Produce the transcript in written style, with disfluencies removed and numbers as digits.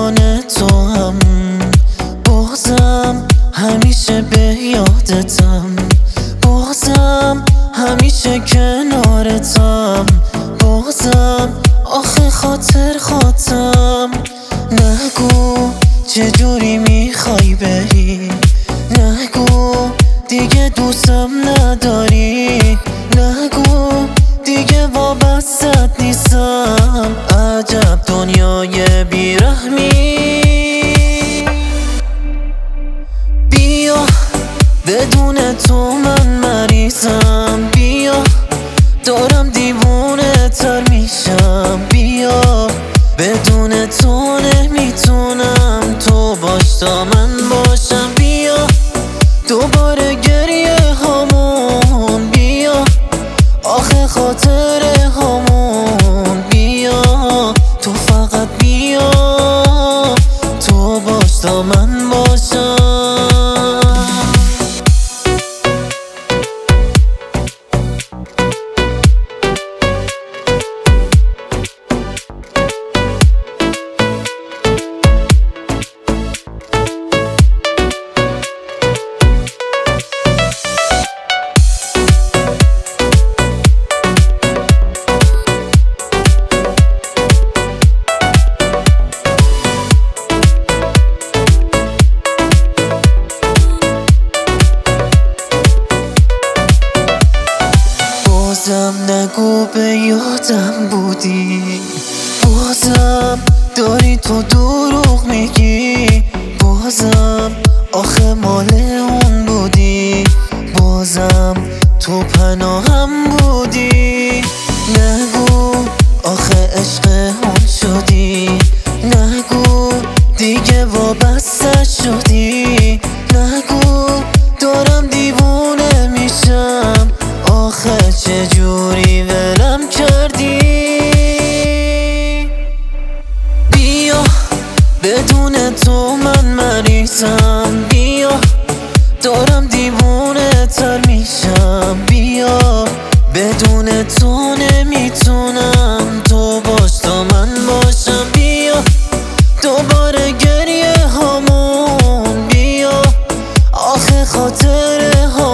الان تو هم بازم همیشه به یادتم، بازم همیشه کنارتم، بازم آخه خاطرم. نگو چجوری میخوای بری، نگو دیگه دوستم نداری، نگو دیگه وابستت نیستم. عجب دنیای بیرحمی. بیا بدون تو من مریضم، بیا دارم دیوونه تر میشم، بیا بدون تو نمیتونم تو باش تا من باشم. بیا دوباره گریه هامون، بیا آخه خاطره هامون، بیا تو فقط بیا تو باش تا من باشم. بازم نگو به یادم بودی، بازم داری تو دروغ میگی، بازم آخه مال اون بودی، بازم تو پناهم بودی. نگو آخه عشق اون شدی، نگو دیگه وابسته شدی، نگو دارم دیوونه میشم، آخه چجوری ولم کردی. بیا بدون تو من مریضم، بیا دارم دیوونه تر میشم، بیا بدون تو نمیتونم تو باش تا من باشم. بیا دوباره گریه هامون، بیا آخه خاطره